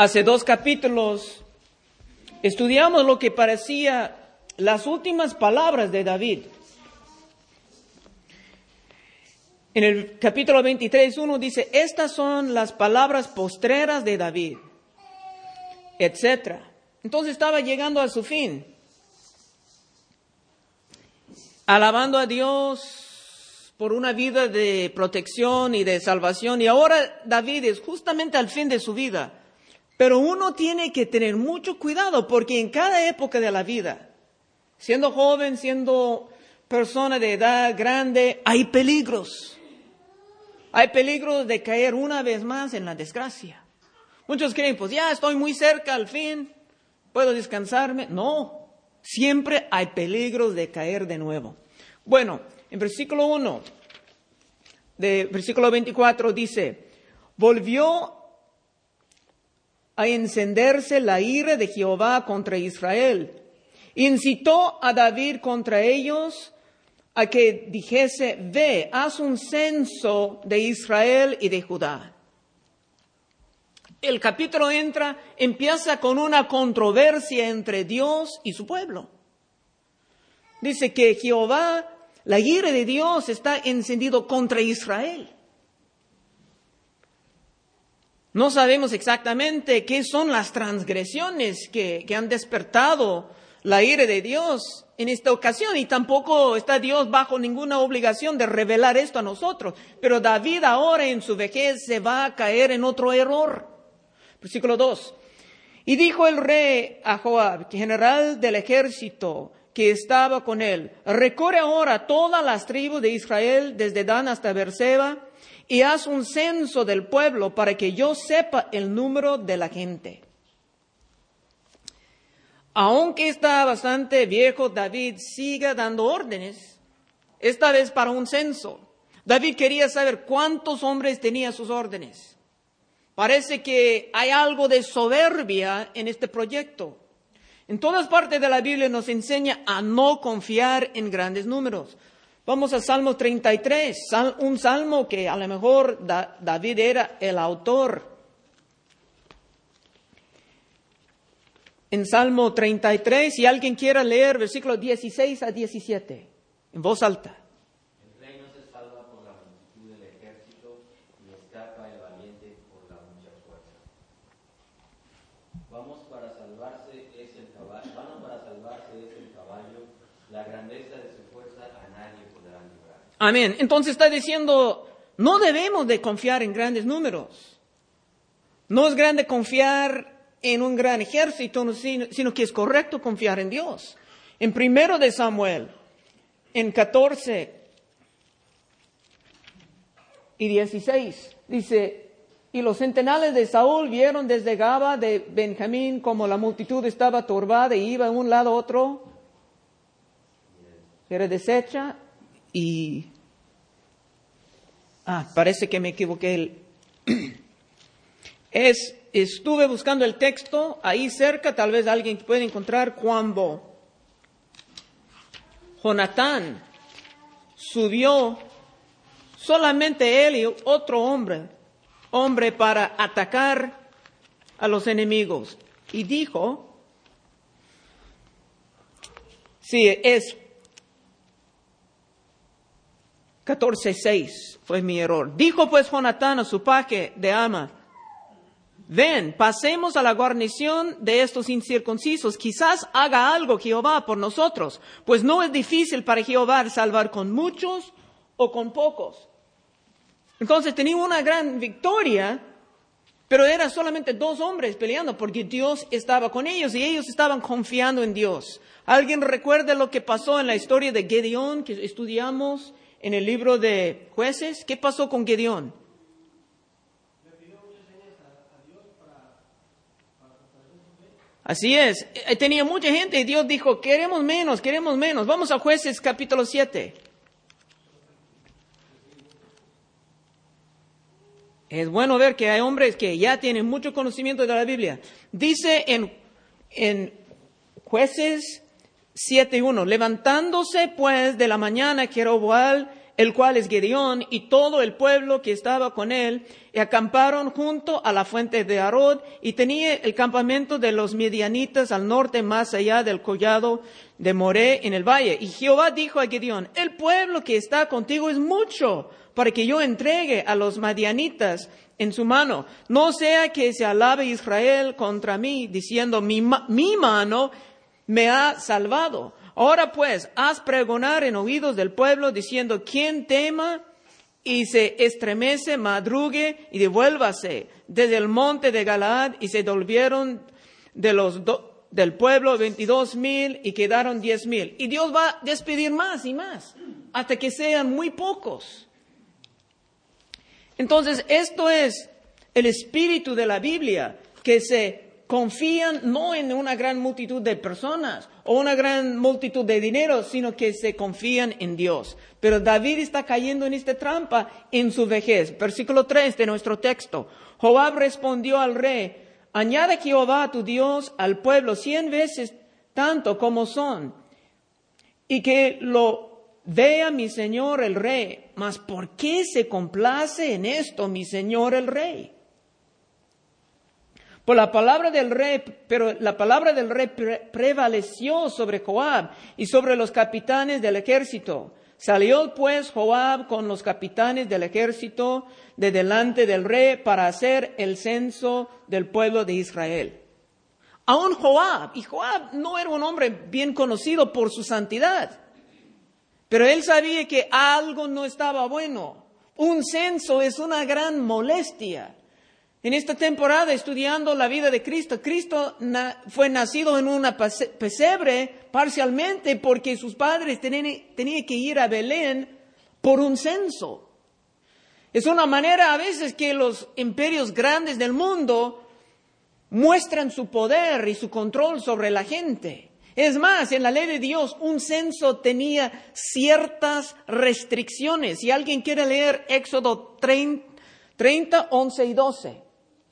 Hace 2 capítulos estudiamos lo que parecía las últimas palabras de David. En el capítulo 23:1 dice, estas son las palabras postreras de David, etc. Entonces estaba llegando a su fin, alabando a Dios por una vida de protección y de salvación. Y ahora David es justamente al fin de su vida. Pero uno tiene que tener mucho cuidado porque en cada época de la vida, siendo joven, siendo persona de edad grande, hay peligros. Hay peligros de caer una vez más en la desgracia. Muchos creen, pues ya estoy muy cerca al fin, puedo descansarme. No, siempre hay peligros de caer de nuevo. Bueno, en versículo 1, de versículo 24 dice, volvió a encenderse la ira de Jehová contra Israel. Incitó a David contra ellos a que dijese, ve, haz un censo de Israel y de Judá. El capítulo empieza con una controversia entre Dios y su pueblo. Dice que Jehová, la ira de Dios está encendido contra Israel. No sabemos exactamente qué son las transgresiones que han despertado la ira de Dios en esta ocasión, y tampoco está Dios bajo ninguna obligación de revelar esto a nosotros. Pero David ahora en su vejez se va a caer en otro error. Versículo 2. Y dijo el rey a Joab, general del ejército que estaba con él, recorre ahora todas las tribus de Israel desde Dan hasta Beerseba y haz un censo del pueblo para que yo sepa el número de la gente. Aunque está bastante viejo, David sigue dando órdenes, esta vez para un censo. David quería saber cuántos hombres tenía sus órdenes. Parece que hay algo de soberbia en este proyecto. En todas partes de la Biblia nos enseña a no confiar en grandes números. Vamos a Salmo 33, un salmo que a lo mejor David era el autor. En Salmo 33, si alguien quiera leer versículos 16 a 17, en voz alta. El rey no se salva por la multitud del ejército, ni escapa el valiente por la mucha fuerza. Vamos para salvarse es el caballo, la grandeza de su fuerza a nadie podrá librar. Amén. Entonces está diciendo, no debemos de confiar en grandes números. No es grande confiar en un gran ejército, sino que es correcto confiar en Dios. En 1 de Samuel, en 14 y 16, dice, y los centenales de Saúl vieron desde Gaba de Benjamín como la multitud estaba turbada y iba de un lado a otro, era deshecha y... parece que me equivoqué. Estuve buscando el texto ahí cerca, tal vez alguien puede encontrar, cuando Jonatán subió, solamente él y otro hombre para atacar a los enemigos. Y dijo, sí, es 14:6, fue mi error. Dijo pues Jonatán a su paje de ama, ven, pasemos a la guarnición de estos incircuncisos. Quizás haga algo Jehová por nosotros, pues no es difícil para Jehová salvar con muchos o con pocos. Entonces tenía una gran victoria, pero eran solamente 2 hombres peleando porque Dios estaba con ellos y ellos estaban confiando en Dios. ¿Alguien recuerda lo que pasó en la historia de Gedeón que estudiamos en el libro de Jueces? ¿Qué pasó con Gedeón? Así es, tenía mucha gente y Dios dijo, queremos menos. Vamos a Jueces capítulo 7. Es bueno ver que hay hombres que ya tienen mucho conocimiento de la Biblia. Dice en Jueces 7:1, levantándose pues de la mañana Jeroboam, el cual es Gedeón, y todo el pueblo que estaba con él, y acamparon junto a la fuente de Arod, y tenía el campamento de los midianitas al norte, más allá del collado de Moré en el valle. Y Jehová dijo a Gedeón: el pueblo que está contigo es mucho, para que yo entregue a los madianitas en su mano. No sea que se alabe Israel contra mí, diciendo: mi mano me ha salvado. Ahora pues, haz pregonar en oídos del pueblo, diciendo: quien tema y se estremece, madrugue y devuélvase desde el monte de Galaad. Y se volvieron del pueblo 22,000 y quedaron 10,000. Y Dios va a despedir más y más, hasta que sean muy pocos. Entonces, esto es el espíritu de la Biblia, que se confían no en una gran multitud de personas o una gran multitud de dinero, sino que se confían en Dios. Pero David está cayendo en esta trampa en su vejez. Versículo 3 de nuestro texto. Joab respondió al rey: añade Jehová tu Dios al pueblo 100 veces tanto como son, y que lo vea mi señor el rey. Mas ¿por qué se complace en esto mi señor el rey? Pero la palabra del rey prevaleció sobre Joab y sobre los capitanes del ejército. Salió pues Joab con los capitanes del ejército de delante del rey para hacer el censo del pueblo de Israel. Aún Joab no era un hombre bien conocido por su santidad, pero él sabía que algo no estaba bueno. Un censo es una gran molestia. En esta temporada, estudiando la vida de Cristo, Cristo fue nacido en una pesebre parcialmente porque sus padres tenían que ir a Belén por un censo. Es una manera a veces que los imperios grandes del mundo muestran su poder y su control sobre la gente. Es más, en la ley de Dios, un censo tenía ciertas restricciones. Si alguien quiere leer Éxodo 30, 11 y 12.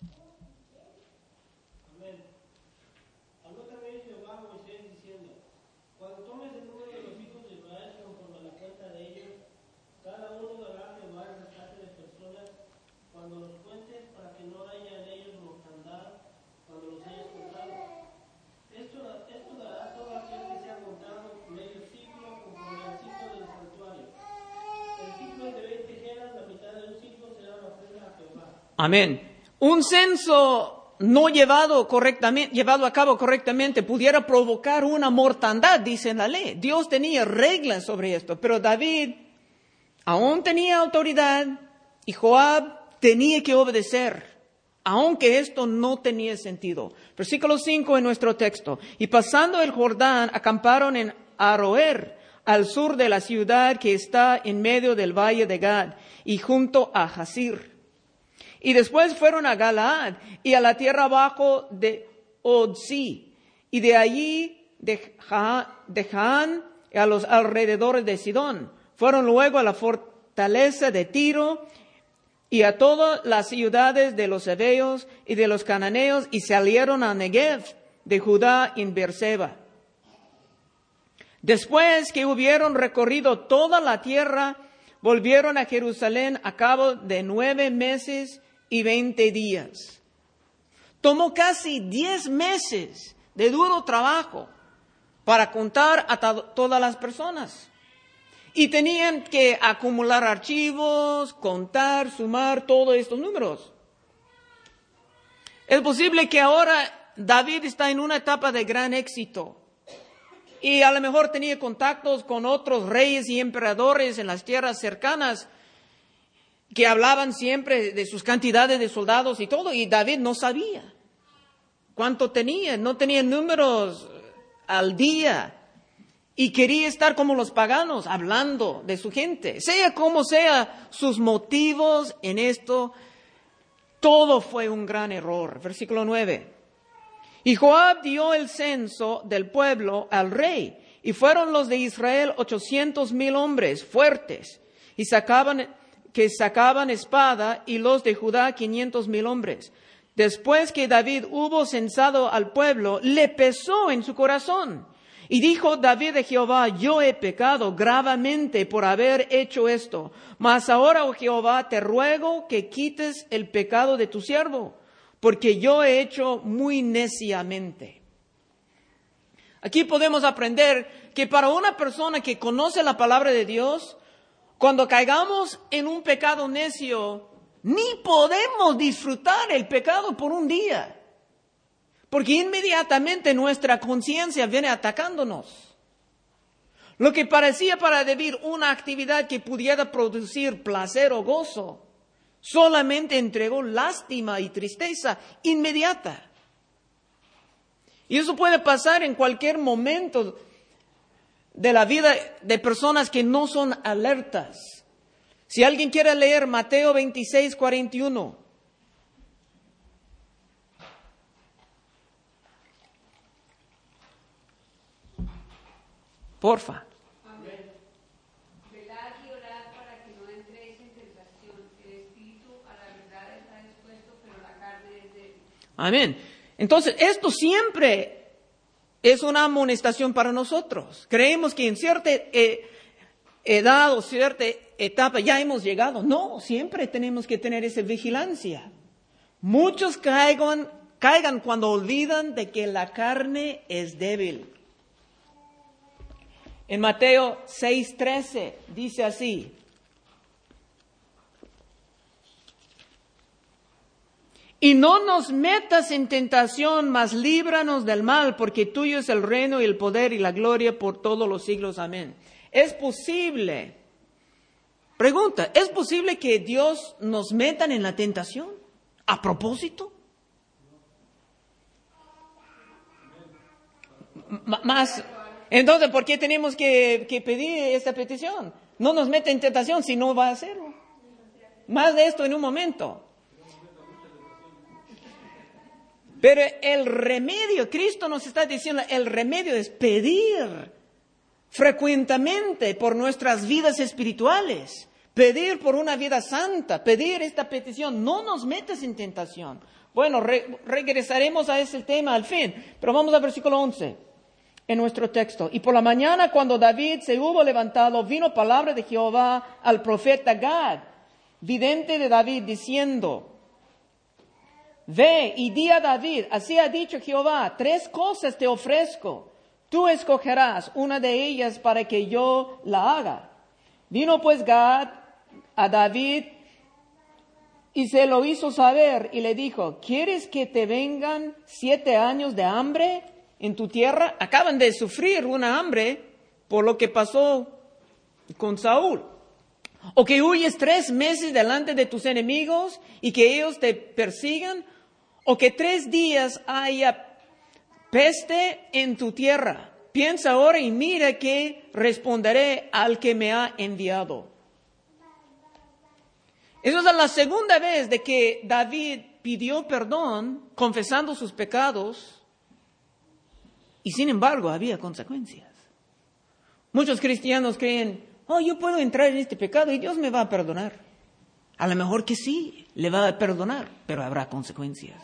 Amén. Un censo no llevado a cabo correctamente pudiera provocar una mortandad, dice la ley. Dios tenía reglas sobre esto, pero David aún tenía autoridad y Joab tenía que obedecer, aunque esto no tenía sentido. Versículo 5 en nuestro texto. Y pasando el Jordán, acamparon en Aroer, al sur de la ciudad que está en medio del valle de Gad y junto a Jazir. Y después fueron a Galaad y a la tierra abajo de Odsi, y de allí de Jaán a los alrededores de Sidón. Fueron luego a la fortaleza de Tiro y a todas las ciudades de los heveos y de los cananeos, y salieron a Negev de Judá en Beerseba. Después que hubieron recorrido toda la tierra, volvieron a Jerusalén a cabo de 9 meses y 20 días. Tomó casi 10 meses de duro trabajo para contar a todas las personas. Y tenían que acumular archivos, contar, sumar todos estos números. Es posible que ahora David está en una etapa de gran éxito. Y a lo mejor tenía contactos con otros reyes y emperadores en las tierras cercanas que hablaban siempre de sus cantidades de soldados y todo, y David no sabía cuánto tenía, no tenía números al día, y quería estar como los paganos, hablando de su gente. Sea como sea sus motivos en esto, todo fue un gran error. Versículo 9. Y Joab dio el censo del pueblo al rey, y fueron los de Israel 800,000 hombres fuertes, y sacaban espada, y los de Judá 500,000 hombres. Después que David hubo censado al pueblo, le pesó en su corazón, Y dijo David de Jehová, yo he pecado gravemente por haber hecho esto. Mas ahora, oh Jehová, te ruego que quites el pecado de tu siervo, porque yo he hecho muy neciamente. Aquí podemos aprender que para una persona que conoce la palabra de Dios, cuando caigamos en un pecado necio, ni podemos disfrutar el pecado por un día. Porque inmediatamente nuestra conciencia viene atacándonos. Lo que parecía para David una actividad que pudiera producir placer o gozo, solamente entregó lástima y tristeza inmediata. Y eso puede pasar en cualquier momento de la vida de personas que no son alertas. Si alguien quiere leer Mateo 26, 41. Porfa. Amén. Velad y orad para que no entréis en tentación. El espíritu a la verdad está dispuesto, pero la carne es débil. Amén. Entonces, esto siempre es una amonestación para nosotros. Creemos que en cierta edad o cierta etapa ya hemos llegado. No, siempre tenemos que tener esa vigilancia. Muchos caigan cuando olvidan de que la carne es débil. En Mateo 6:13 dice así: y no nos metas en tentación, mas líbranos del mal, porque tuyo es el reino y el poder y la gloria por todos los siglos. Amén. ¿Es posible? Pregunta, ¿es posible que Dios nos metan en la tentación? ¿A propósito? Más. Entonces, ¿por qué tenemos que pedir esta petición? No nos meta en tentación si no va a hacerlo. Más de esto en un momento. Pero el remedio, Cristo nos está diciendo, el remedio es pedir frecuentemente por nuestras vidas espirituales, pedir por una vida santa, pedir esta petición, no nos metas en tentación. Bueno, regresaremos a ese tema al fin, pero vamos al versículo 11. En nuestro texto. Y por la mañana, cuando David se hubo levantado, vino palabra de Jehová al profeta Gad, vidente de David, diciendo: ve y di a David, así ha dicho Jehová, 3 cosas te ofrezco. Tú escogerás una de ellas para que yo la haga. Vino pues Gad a David y se lo hizo saber y le dijo: ¿quieres que te vengan 7 años de hambre en tu tierra? Acaban de sufrir una hambre por lo que pasó con Saúl. O que huyes 3 meses delante de tus enemigos y que ellos te persigan. O que 3 días haya peste en tu tierra. Piensa ahora y mira que responderé al que me ha enviado. Esa es la segunda vez de que David pidió perdón, confesando sus pecados. Y sin embargo, había consecuencias. Muchos cristianos creen, yo puedo entrar en este pecado y Dios me va a perdonar. A lo mejor que sí, le va a perdonar, pero habrá consecuencias.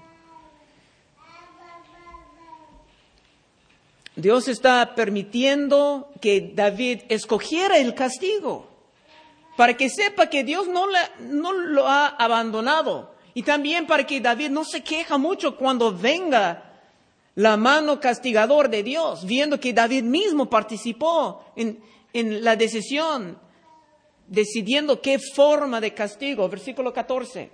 Dios está permitiendo que David escogiera el castigo, para que sepa que Dios no lo ha abandonado. Y también para que David no se queja mucho cuando venga la mano castigador de Dios, viendo que David mismo participó en la decisión, decidiendo qué forma de castigo. Versículo 14.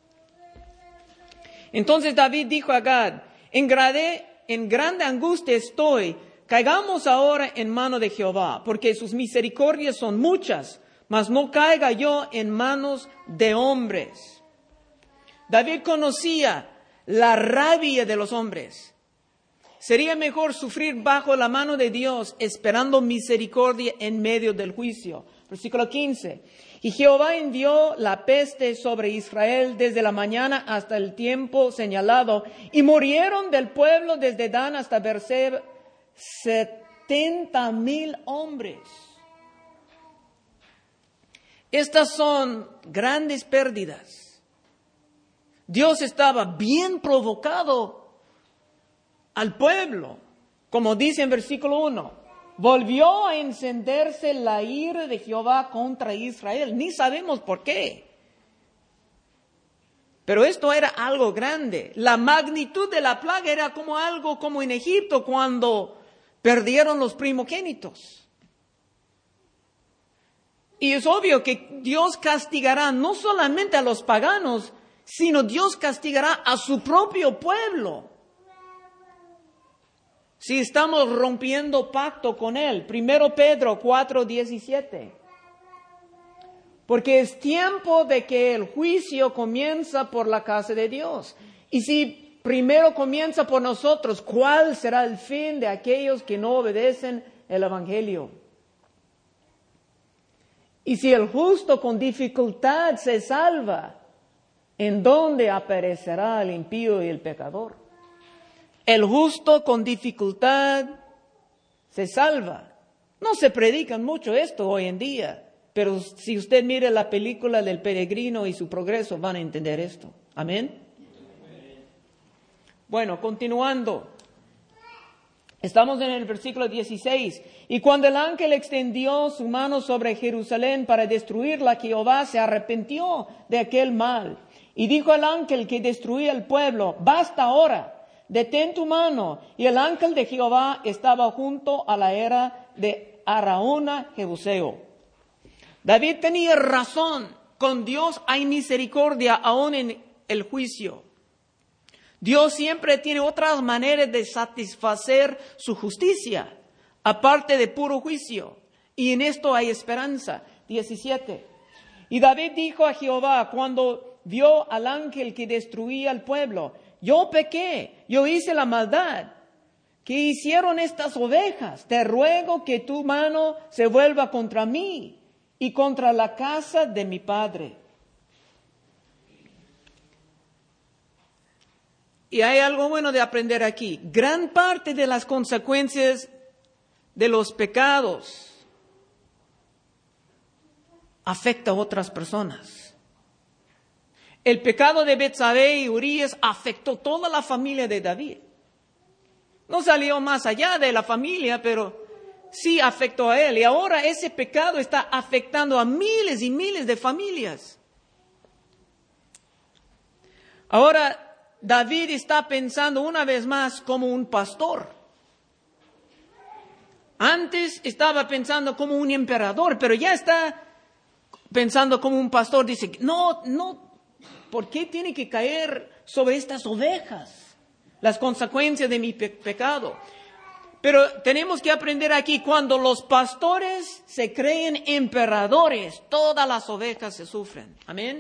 Entonces David dijo a Gad: en grande angustia estoy, caigamos ahora en mano de Jehová, porque sus misericordias son muchas, mas no caiga yo en manos de hombres. David conocía la rabia de los hombres. Sería mejor sufrir bajo la mano de Dios, esperando misericordia en medio del juicio. Versículo 15. Y Jehová envió la peste sobre Israel desde la mañana hasta el tiempo señalado, y murieron del pueblo desde Dan hasta Berseba 70,000 hombres. Estas son grandes pérdidas. Dios estaba bien provocado al pueblo Como dice en versículo 1, volvió a encenderse la ira de Jehová contra Israel. Ni sabemos por qué. Pero esto era algo grande. La magnitud de la plaga era como algo como en Egipto cuando perdieron los primogénitos. Y es obvio que Dios castigará no solamente a los paganos, sino Dios castigará a su propio pueblo. Si estamos rompiendo pacto con Él. 1 Pedro 4:17. Porque es tiempo de que el juicio comienza por la casa de Dios. Y si primero comienza por nosotros, ¿cuál será el fin de aquellos que no obedecen el Evangelio? Y si el justo con dificultad se salva, ¿en dónde aparecerá el impío y el pecador? El justo con dificultad se salva. No se predican mucho esto hoy en día. Pero si usted mira la película del peregrino y su progreso, van a entender esto. Amén. Bueno, continuando. Estamos en el versículo 16. Y cuando el ángel extendió su mano sobre Jerusalén para destruirla, Jehová se arrepintió de aquel mal. Y dijo al ángel que destruía el pueblo, basta ahora, detén tu mano. Y el ángel de Jehová estaba junto a la era de Araúna, Jebuseo. David tenía razón. Con Dios hay misericordia aún en el juicio. Dios siempre tiene otras maneras de satisfacer su justicia, aparte de puro juicio. Y en esto hay esperanza. 17. Y David dijo a Jehová cuando vio al ángel que destruía al pueblo, yo pequé, yo hice la maldad. ¿Qué hicieron estas ovejas? Te ruego que tu mano se vuelva contra mí y contra la casa de mi padre. Y hay algo bueno de aprender aquí. Gran parte de las consecuencias de los pecados afecta a otras personas. El pecado de Betsabé y Urías afectó toda la familia de David. No salió más allá de la familia, pero sí afectó a él. Y ahora ese pecado está afectando a miles y miles de familias. Ahora David está pensando una vez más como un pastor. Antes estaba pensando como un emperador, pero ya está pensando como un pastor. Dice, no, ¿por qué tiene que caer sobre estas ovejas las consecuencias de mi pecado? Pero tenemos que aprender aquí, cuando los pastores se creen emperadores, todas las ovejas se sufren. Amén.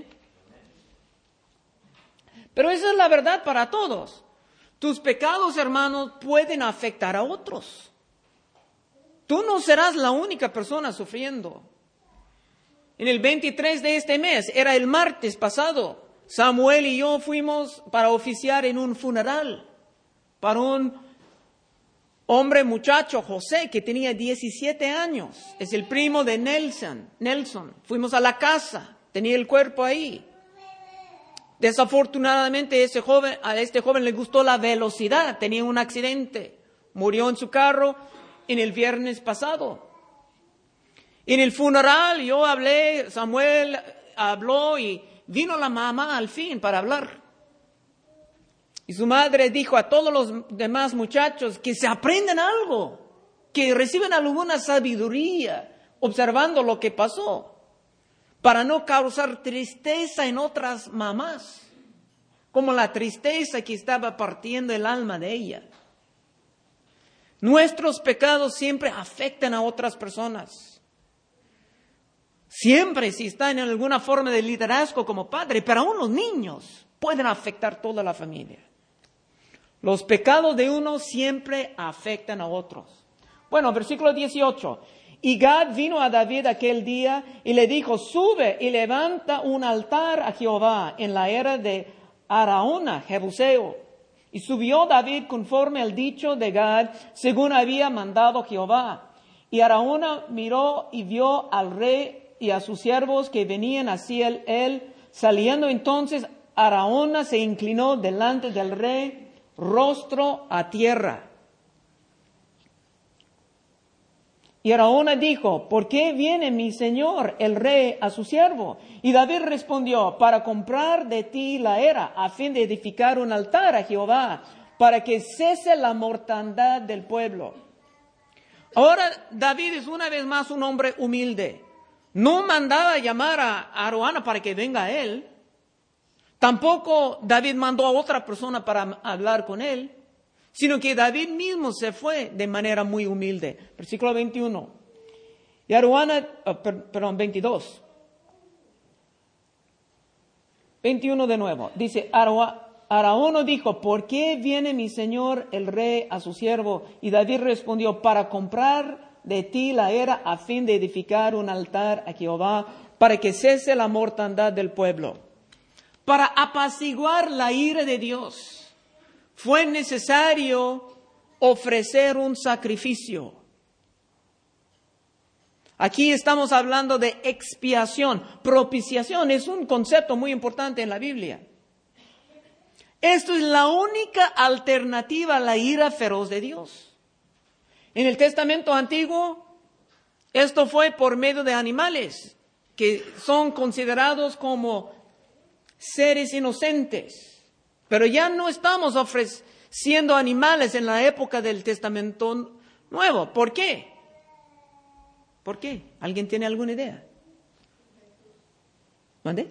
Pero esa es la verdad para todos. Tus pecados, hermanos, pueden afectar a otros. Tú no serás la única persona sufriendo. En el 23 de este mes, era el martes pasado, Samuel y yo fuimos para oficiar en un funeral para un hombre muchacho, José, que tenía 17 años. Es el primo de Nelson. Fuimos a la casa, tenía el cuerpo ahí. Desafortunadamente a este joven le gustó la velocidad, tenía un accidente, murió en su carro en el viernes pasado. En el funeral yo hablé, Samuel habló y vino la mamá al fin para hablar. Y su madre dijo a todos los demás muchachos que se aprendan algo, que reciban alguna sabiduría observando lo que pasó, para no causar tristeza en otras mamás, como la tristeza que estaba partiendo el alma de ella. Nuestros pecados siempre afectan a otras personas. Siempre, si están en alguna forma de liderazgo como padre, pero aún los niños pueden afectar toda la familia. Los pecados de uno siempre afectan a otros. Bueno, versículo 18. Y Gad vino a David aquel día y le dijo, sube y levanta un altar a Jehová en la era de Araúna, Jebuseo. Y subió David conforme al dicho de Gad, según había mandado Jehová. Y Araúna miró y vio al rey y a sus siervos que venían hacia él. Saliendo entonces, Araúna se inclinó delante del rey, rostro a tierra. Y Araúna dijo, ¿por qué viene mi señor el rey a su siervo? Y David respondió, para comprar de ti la era, a fin de edificar un altar a Jehová, para que cese la mortandad del pueblo. Ahora David es una vez más un hombre humilde. No mandaba llamar a Araúna para que venga a él. Tampoco David mandó a otra persona para hablar con él, sino que David mismo se fue de manera muy humilde. Versículo 21. Y Araúna, 22. 21 de nuevo. Dice, Araúna dijo, ¿por qué viene mi señor el rey a su siervo? Y David respondió, para comprar de ti la era a fin de edificar un altar a Jehová, para que cese la mortandad del pueblo. Para apaciguar la ira de Dios, fue necesario ofrecer un sacrificio. Aquí estamos hablando de expiación. Propiciación es un concepto muy importante en la Biblia. Esto es la única alternativa a la ira feroz de Dios. En el Testamento Antiguo, esto fue por medio de animales que son considerados como seres inocentes. Pero ya no estamos ofreciendo animales en la época del Testamento Nuevo. ¿Por qué? ¿Por qué? ¿Alguien tiene alguna idea? ¿Mande?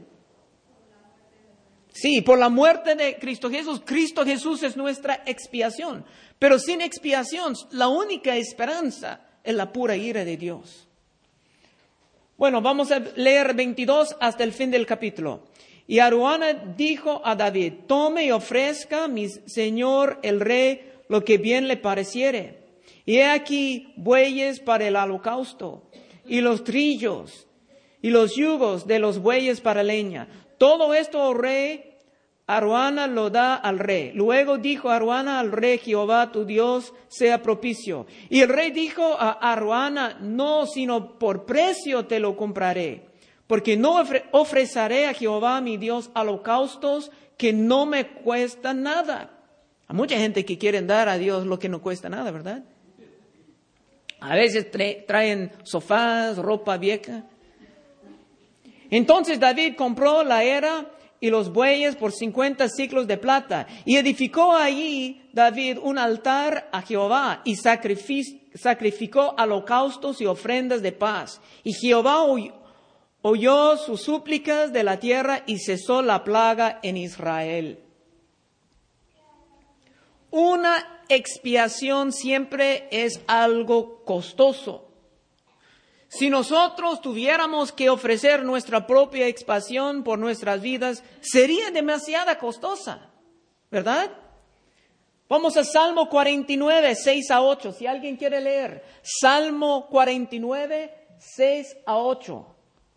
Sí, por la muerte de Cristo Jesús. Cristo Jesús es nuestra expiación. Pero sin expiación, la única esperanza es la pura ira de Dios. Bueno, vamos a leer 22 hasta el fin del capítulo. Y Araúna dijo a David, tome y ofrezca mi señor el rey lo que bien le pareciere. Y he aquí bueyes para el holocausto, y los trillos, y los yugos de los bueyes para leña. Todo esto, oh rey, Araúna lo da al rey. Luego dijo Araúna al rey, Jehová tu Dios sea propicio. Y el rey dijo a Araúna, no, sino por precio te lo compraré. Porque no ofreceré a Jehová mi Dios holocaustos que no me cuestan nada. Hay mucha gente que quiere dar a Dios lo que no cuesta nada, ¿verdad? A veces traen sofás, ropa vieja. Entonces David compró la era y los bueyes por 50 siclos de plata. Y edificó allí David un altar a Jehová y sacrificó holocaustos y ofrendas de paz. Y Jehová oyó sus súplicas de la tierra y cesó la plaga en Israel. Una expiación siempre es algo costoso. Si nosotros tuviéramos que ofrecer nuestra propia expiación por nuestras vidas, sería demasiado costosa, ¿verdad? Vamos a Salmo 49, 6 a 8. Si alguien quiere leer, Salmo 49, 6 a 8.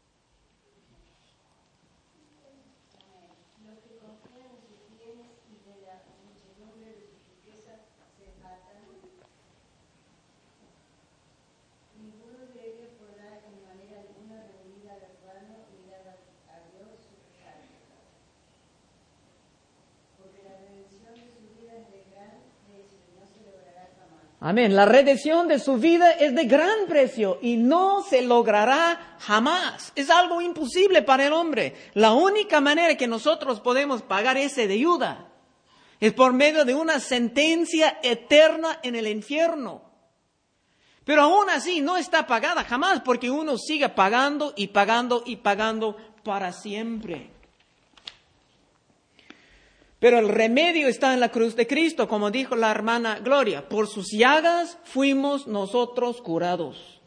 Amén. La redención de su vida es de gran precio y no se logrará jamás. Es algo imposible para el hombre. La única manera que nosotros podemos pagar esa deuda es por medio de una sentencia eterna en el infierno. Pero aún así no está pagada jamás porque uno sigue pagando y pagando y pagando para siempre. Pero el remedio está en la cruz de Cristo, como dijo la hermana Gloria. Por sus llagas fuimos nosotros curados.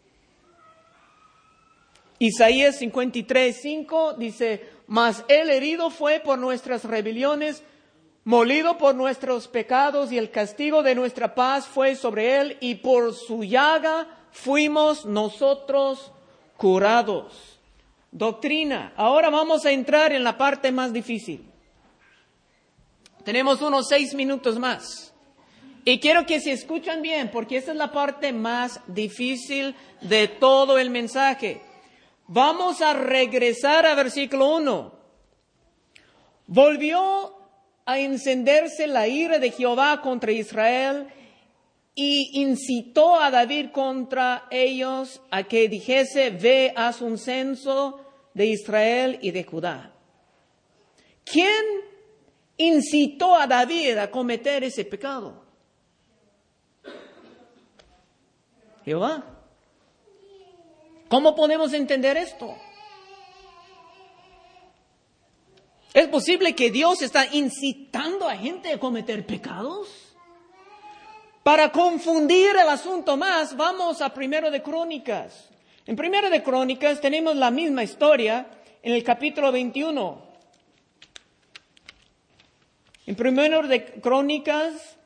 Isaías 53:5 dice, mas el herido fue por nuestras rebeliones, molido por nuestros pecados, y el castigo de nuestra paz fue sobre él, y por su llaga fuimos nosotros curados. Doctrina. Ahora vamos a entrar en la parte más difícil. Tenemos unos 6 minutos más. Y quiero que se escuchen bien, porque esta es la parte más difícil de todo el mensaje. Vamos a regresar a versículo 1. Volvió a encenderse la ira de Jehová contra Israel, y incitó a David contra ellos a que dijese, ve, haz un censo de Israel y de Judá. ¿Quién incitó a David a cometer ese pecado? Jehová. ¿Cómo podemos entender esto? ¿Es posible que Dios está incitando a gente a cometer pecados? Para confundir el asunto más, vamos a Primero de Crónicas. En Primero de Crónicas tenemos la misma historia en el capítulo 21. En Primero de Crónicas,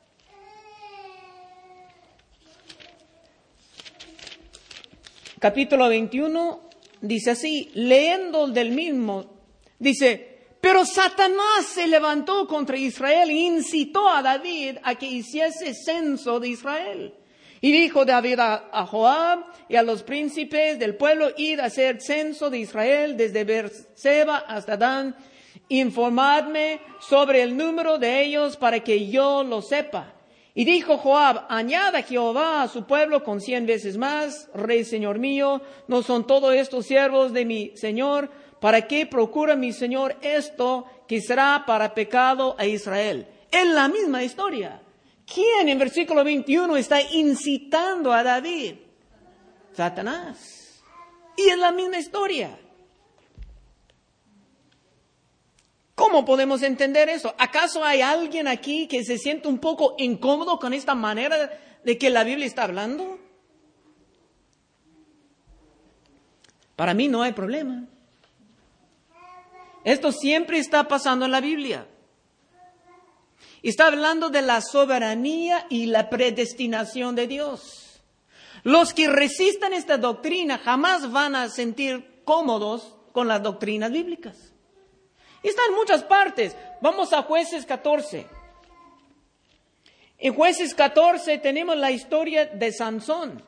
capítulo 21, dice así, leyendo del mismo, dice, pero Satanás se levantó contra Israel e incitó a David a que hiciese censo de Israel. Y dijo David a Joab y a los príncipes del pueblo, id a hacer censo de Israel desde Beerseba hasta Dan. Informadme sobre el número de ellos para que yo lo sepa. Y dijo Joab, añada Jehová a su pueblo con 100 veces más, rey señor mío, ¿no son todos estos siervos de mi señor? ¿Para qué procura mi señor esto que será para pecado a Israel? Es la misma historia. ¿Quién en versículo 21 está incitando a David? Satanás. Y es la misma historia. ¿Cómo podemos entender eso? ¿Acaso hay alguien aquí que se siente un poco incómodo con esta manera de que la Biblia está hablando? Para mí no hay problema. Esto siempre está pasando en la Biblia. Está hablando de la soberanía y la predestinación de Dios. Los que resistan esta doctrina jamás van a sentir cómodos con las doctrinas bíblicas. Está en muchas partes. Vamos a Jueces 14. En Jueces 14 tenemos la historia de Sansón.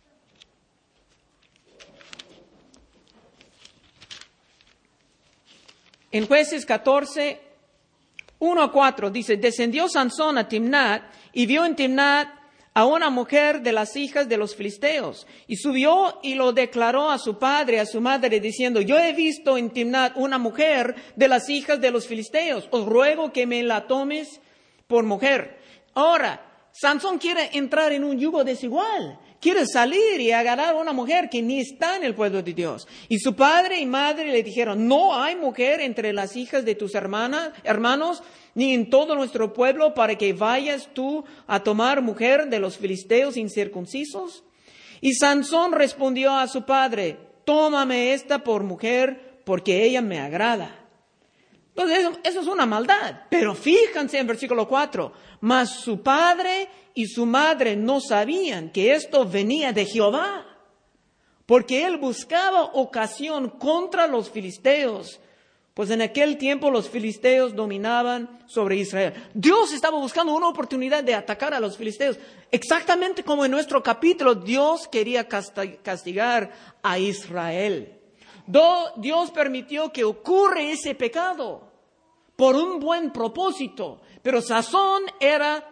En Jueces 14, 1-4, dice, descendió Sansón a Timnat y vio en Timnat a una mujer de las hijas de los filisteos. Y subió y lo declaró a su padre, a su madre, diciendo, yo he visto en Timnat una mujer de las hijas de los filisteos. Os ruego que me la tomes por mujer. Ahora, Sansón quiere entrar en un yugo desigual. Quiere salir y agarrar a una mujer que ni está en el pueblo de Dios. Y su padre y madre le dijeron, no hay mujer entre las hijas de tus hermanos, ni en todo nuestro pueblo, para que vayas tú a tomar mujer de los filisteos incircuncisos. Y Sansón respondió a su padre, tómame esta por mujer, porque ella me agrada. Entonces, eso es una maldad. Pero fíjense en versículo 4, mas su padre y su madre no sabían que esto venía de Jehová, porque él buscaba ocasión contra los filisteos, pues en aquel tiempo los filisteos dominaban sobre Israel. Dios estaba buscando una oportunidad de atacar a los filisteos, exactamente como en nuestro capítulo Dios quería castigar a Israel. Dios permitió que ocurra ese pecado por un buen propósito, pero Sansón era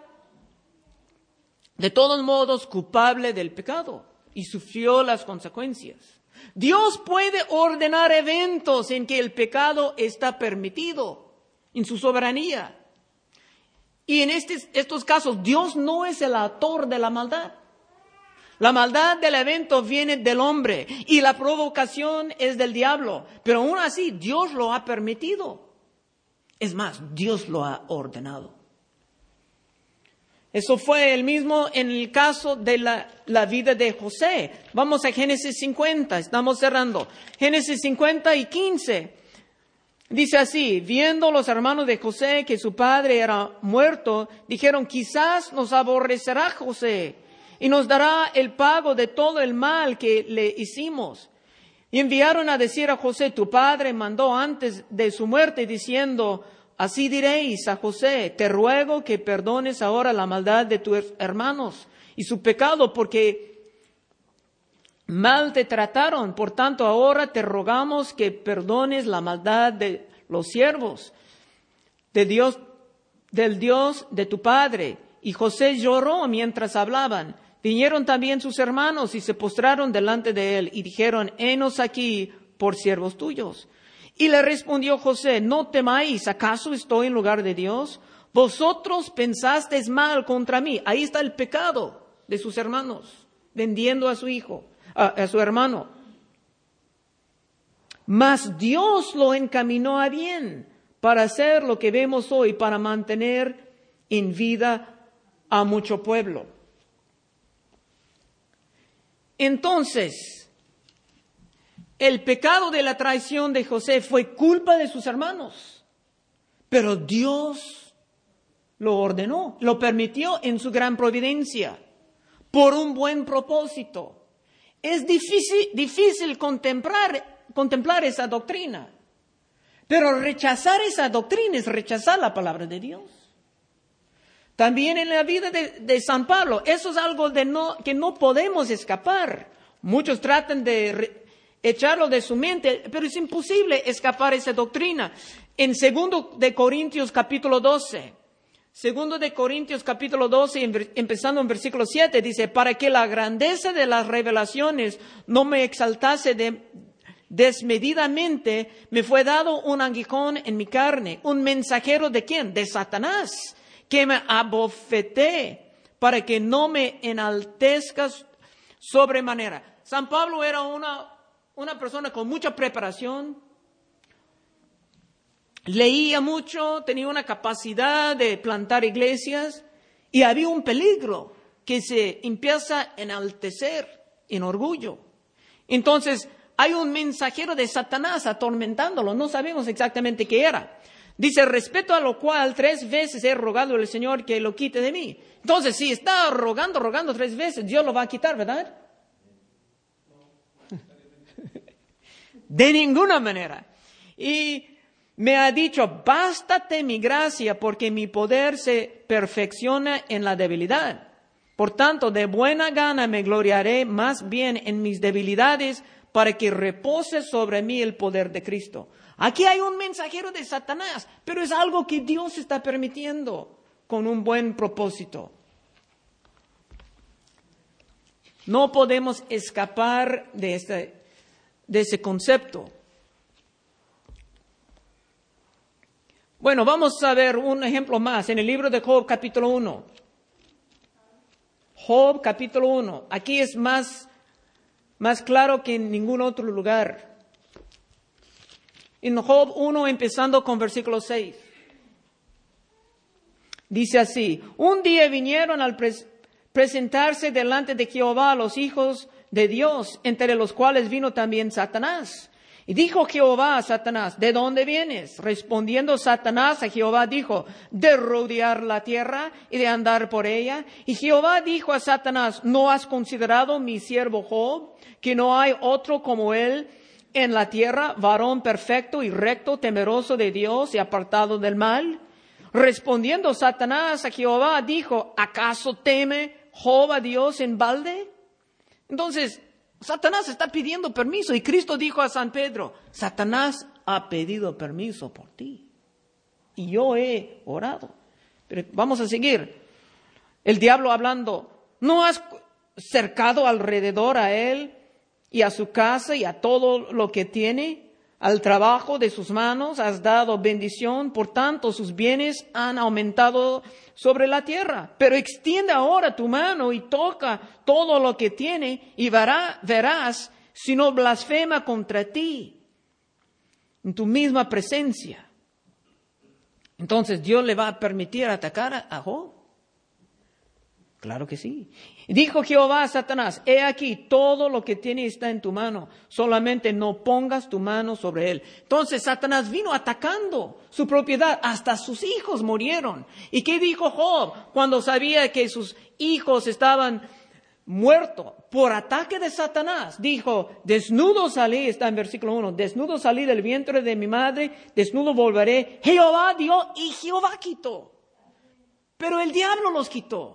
de todos modos culpable del pecado y sufrió las consecuencias. Dios puede ordenar eventos en que el pecado está permitido en su soberanía. Y en estos casos, Dios no es el autor de la maldad. La maldad del evento viene del hombre y la provocación es del diablo. Pero aún así, Dios lo ha permitido. Es más, Dios lo ha ordenado. Eso fue el mismo en el caso de la vida de José. Vamos a Génesis 50, estamos cerrando. Génesis 50 y 15. Dice así, viendo los hermanos de José que su padre era muerto, dijeron, quizás nos aborrecerá José y nos dará el pago de todo el mal que le hicimos. Y enviaron a decir a José, tu padre mandó antes de su muerte diciendo, así diréis a José, te ruego que perdones ahora la maldad de tus hermanos y su pecado, porque mal te trataron. Por tanto, ahora te rogamos que perdones la maldad de los siervos del Dios de tu padre. Y José lloró mientras hablaban. Vinieron también sus hermanos y se postraron delante de él y dijeron, henos aquí por siervos tuyos. Y le respondió José, no temáis, ¿acaso estoy en lugar de Dios? Vosotros pensasteis mal contra mí. Ahí está el pecado de sus hermanos, vendiendo a su hijo, a su hermano. Mas Dios lo encaminó a bien para hacer lo que vemos hoy, para mantener en vida a mucho pueblo. Entonces, el pecado de la traición de José fue culpa de sus hermanos, pero Dios lo ordenó, lo permitió en su gran providencia, por un buen propósito. Es difícil contemplar esa doctrina, pero rechazar esa doctrina es rechazar la palabra de Dios. También en la vida de San Pablo, eso es algo que no podemos escapar. Muchos tratan de echarlo de su mente, pero es imposible escapar esa doctrina. En 2 de Corintios capítulo 12, 2 de Corintios capítulo 12, empezando en versículo 7, dice, para que la grandeza de las revelaciones no me exaltase desmedidamente, me fue dado un aguijón en mi carne, un mensajero ¿de quién? De Satanás, que me abofeté para que no me enaltezcas sobremanera. San Pablo era una persona con mucha preparación, leía mucho, tenía una capacidad de plantar iglesias y había un peligro que se empieza a enaltecer en orgullo. Entonces hay un mensajero de Satanás atormentándolo, no sabemos exactamente qué era. Dice, respecto a lo cual 3 veces he rogado al Señor que lo quite de mí. Entonces, si está rogando 3 veces, Dios lo va a quitar, ¿verdad? De ninguna manera. Y me ha dicho, bástate mi gracia, porque mi poder se perfecciona en la debilidad. Por tanto, de buena gana me gloriaré más bien en mis debilidades, para que repose sobre mí el poder de Cristo. Aquí hay un mensajero de Satanás, pero es algo que Dios está permitiendo con un buen propósito. No podemos escapar de ese concepto. Bueno, vamos a ver un ejemplo más en el libro de Job, capítulo 1. Job, capítulo 1. Aquí es más claro que en ningún otro lugar. En Job 1, empezando con versículo 6. Dice así, un día vinieron al presentarse delante de Jehová los hijos de Dios, entre los cuales vino también Satanás. Y dijo Jehová a Satanás, ¿de dónde vienes? Respondiendo Satanás a Jehová dijo, de rodear la tierra y de andar por ella. Y Jehová dijo a Satanás, ¿no has considerado mi siervo Job, que no hay otro como él en la tierra, varón perfecto y recto, temeroso de Dios y apartado del mal? Respondiendo Satanás a Jehová dijo, ¿acaso teme Job a Dios en balde? Entonces, Satanás está pidiendo permiso y Cristo dijo a San Pedro, Satanás ha pedido permiso por ti y yo he orado. Pero vamos a seguir. El diablo hablando, ¿no has cercado alrededor a él y a su casa y a todo lo que tiene? Al trabajo de sus manos has dado bendición, por tanto sus bienes han aumentado sobre la tierra. Pero extiende ahora tu mano y toca todo lo que tiene y verás si no blasfema contra ti en tu misma presencia. Entonces, ¿Dios le va a permitir atacar a Job? Claro que sí. Dijo Jehová a Satanás, he aquí, todo lo que tiene está en tu mano, solamente no pongas tu mano sobre él. Entonces Satanás vino atacando su propiedad, hasta sus hijos murieron. ¿Y qué dijo Job cuando sabía que sus hijos estaban muertos por ataque de Satanás? Dijo, desnudo salí, está en versículo 1, desnudo salí del vientre de mi madre, desnudo volveré. Jehová dio y Jehová quitó. Pero el diablo los quitó.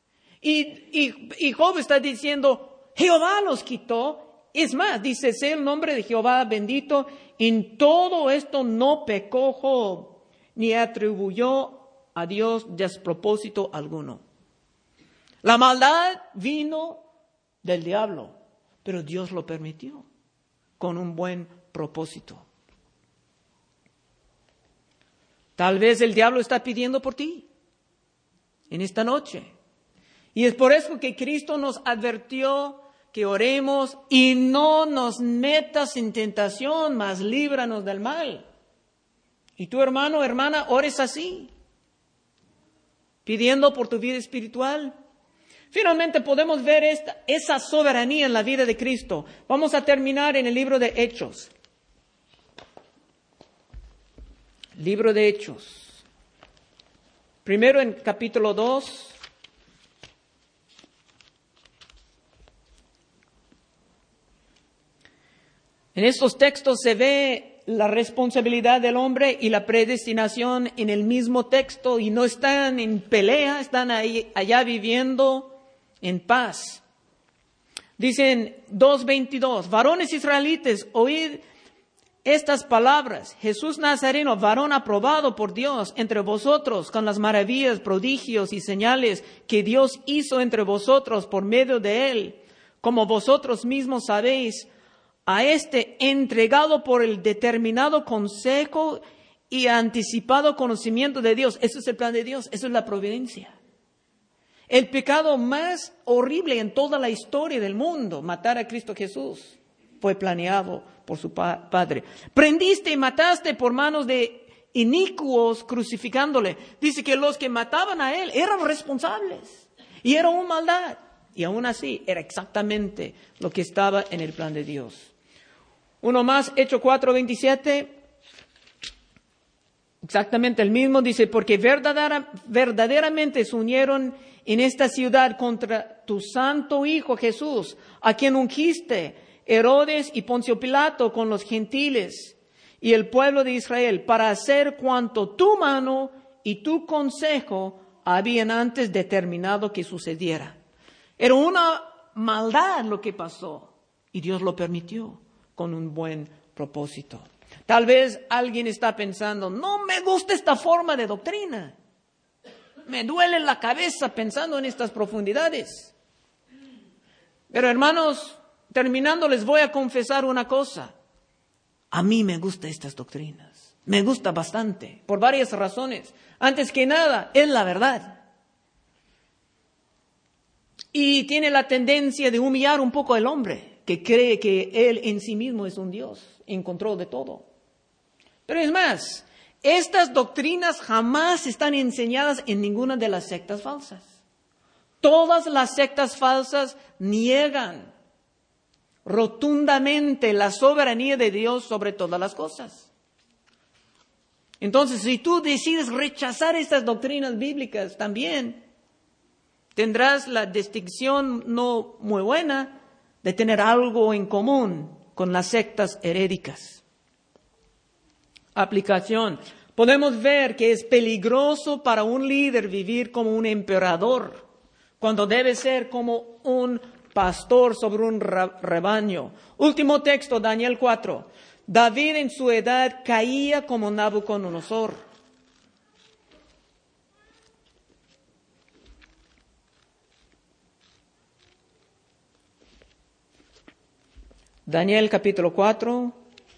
Y Job está diciendo, Jehová los quitó. Es más, dice, sea el nombre de Jehová bendito. En todo esto no pecó Job, ni atribuyó a Dios despropósito alguno. La maldad vino del diablo, pero Dios lo permitió con un buen propósito. Tal vez el diablo está pidiendo por ti en esta noche. Y es por eso que Cristo nos advirtió que oremos y no nos metas en tentación, mas líbranos del mal. Y tú, hermano, hermana, ores así, pidiendo por tu vida espiritual. Finalmente podemos ver esa soberanía en la vida de Cristo. Vamos a terminar en el libro de Hechos. Libro de Hechos. Primero en capítulo 2. En estos textos se ve la responsabilidad del hombre y la predestinación en el mismo texto, y no están en pelea, están allá viviendo en paz. Dicen 2:22, varones israelitas, oíd estas palabras. Jesús Nazareno, varón aprobado por Dios entre vosotros, con las maravillas, prodigios y señales que Dios hizo entre vosotros por medio de él, como vosotros mismos sabéis, a este entregado por el determinado consejo y anticipado conocimiento de Dios. Eso es el plan de Dios, eso es la providencia. El pecado más horrible en toda la historia del mundo, matar a Cristo Jesús, fue planeado por su Padre. Prendiste y mataste por manos de inicuos crucificándole. Dice que los que mataban a él eran responsables y era una maldad. Y aún así era exactamente lo que estaba en el plan de Dios. Uno más, Hechos 4:27. Exactamente el mismo, dice, porque verdaderamente se unieron en esta ciudad contra tu santo Hijo Jesús, a quien ungiste Herodes y Poncio Pilato con los gentiles y el pueblo de Israel, para hacer cuanto tu mano y tu consejo habían antes determinado que sucediera. Era una maldad lo que pasó y Dios lo permitió con un buen propósito. Tal vez alguien está pensando, no me gusta esta forma de doctrina. Me duele la cabeza pensando en estas profundidades. Pero hermanos, terminando les voy a confesar una cosa. A mí me gustan estas doctrinas. Me gusta bastante, por varias razones. Antes que nada, es la verdad. Y tiene la tendencia de humillar un poco al hombre, que cree que él en sí mismo es un Dios, en control de todo. Pero es más, estas doctrinas jamás están enseñadas en ninguna de las sectas falsas. Todas las sectas falsas niegan rotundamente la soberanía de Dios sobre todas las cosas. Entonces, si tú decides rechazar estas doctrinas bíblicas también, tendrás la distinción no muy buena de tener algo en común con las sectas heréticas. Aplicación. Podemos ver que es peligroso para un líder vivir como un emperador, cuando debe ser como un pastor sobre un rebaño. Último texto, Daniel 4. David en su edad caía como Nabucodonosor. Daniel capítulo 4,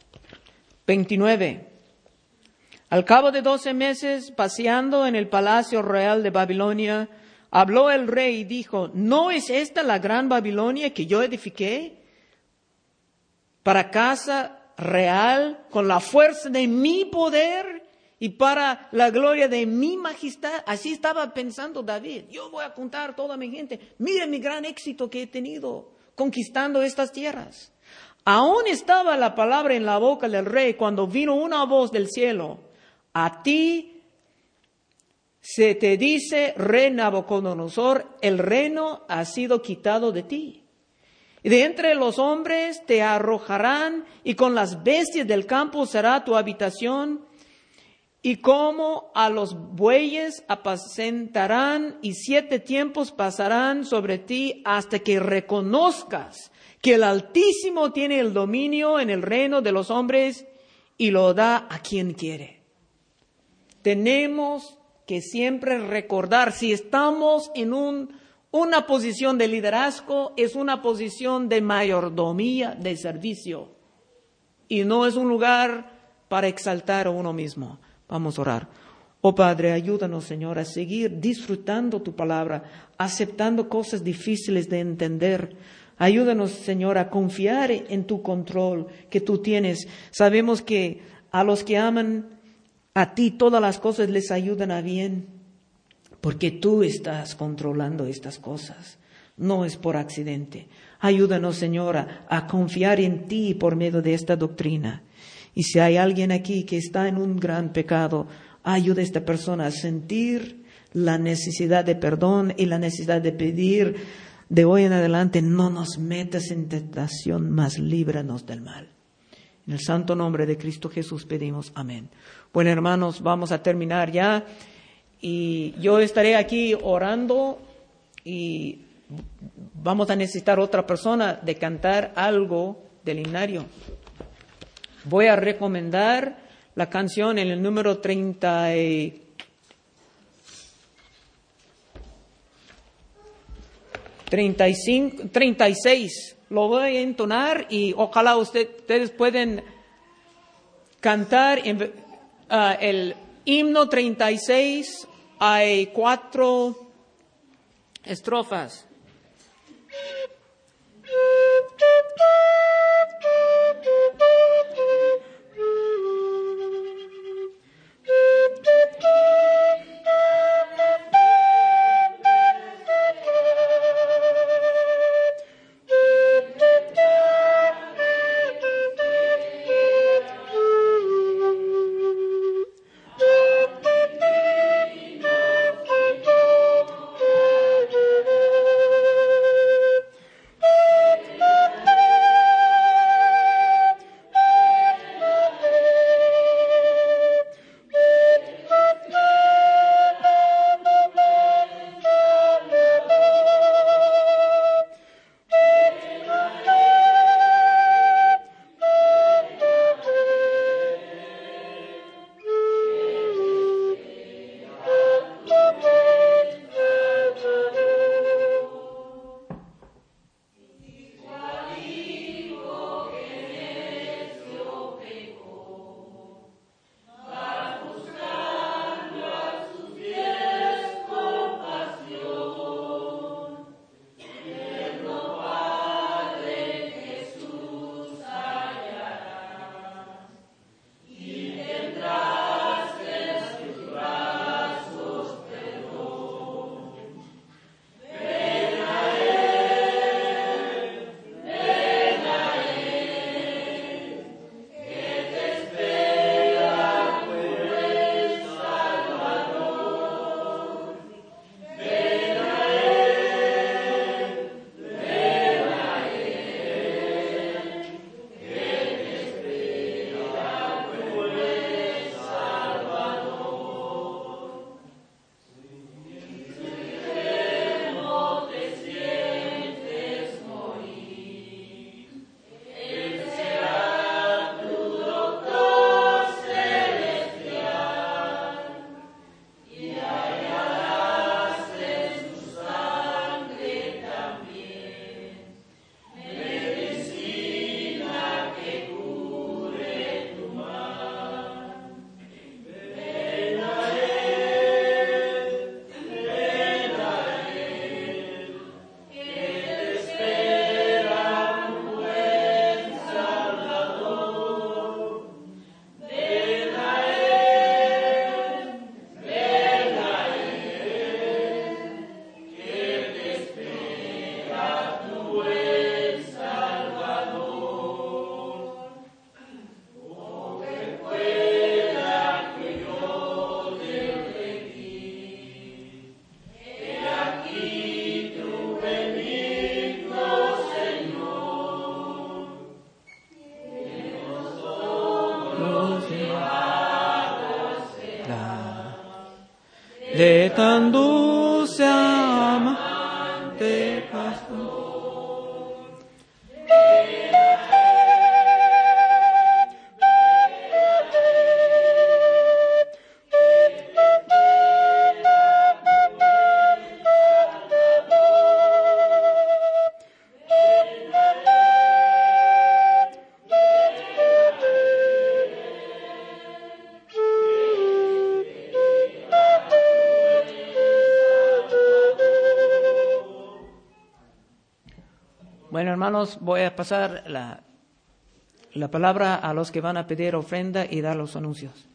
29. Al cabo de 12 meses, paseando en el palacio real de Babilonia, habló el rey y dijo, ¿no es esta la gran Babilonia que yo edifiqué para casa real con la fuerza de mi poder y para la gloria de mi majestad? Así estaba pensando David. Yo voy a contar toda mi gente. Miren mi gran éxito que he tenido conquistando estas tierras. Aún estaba la palabra en la boca del rey cuando vino una voz del cielo. A ti se te dice, rey Nabucodonosor, el reino ha sido quitado de ti. Y de entre los hombres te arrojarán, y con las bestias del campo será tu habitación. Y como a los bueyes apacentarán, y 7 tiempos pasarán sobre ti hasta que reconozcas que el Altísimo tiene el dominio en el reino de los hombres y lo da a quien quiere. Tenemos que siempre recordar, si estamos en un una posición de liderazgo, es una posición de mayordomía, de servicio. Y no es un lugar para exaltar a uno mismo. Vamos a orar. Oh Padre, ayúdanos, Señor, a seguir disfrutando tu palabra, aceptando cosas difíciles de entender. Ayúdanos, Señor, a confiar en tu control que tú tienes. Sabemos que a los que aman a ti todas las cosas les ayudan a bien, porque tú estás controlando estas cosas. No es por accidente. Ayúdanos, Señora, a confiar en ti por medio de esta doctrina. Y si hay alguien aquí que está en un gran pecado, ayuda a esta persona a sentir la necesidad de perdón y la necesidad de pedir de hoy en adelante, no nos metas en tentación, mas líbranos del mal. En el santo nombre de Cristo Jesús pedimos, amén. Bueno, hermanos, vamos a terminar ya. Y yo estaré aquí orando y vamos a necesitar otra persona de cantar algo del himnario. Voy a recomendar la canción en el número 36. Lo voy a entonar y ojalá ustedes pueden cantar el himno 36. Hay 4 estrofas. De tan dulce amante pastor. Bueno, hermanos, voy a pasar la palabra a los que van a pedir ofrenda y dar los anuncios.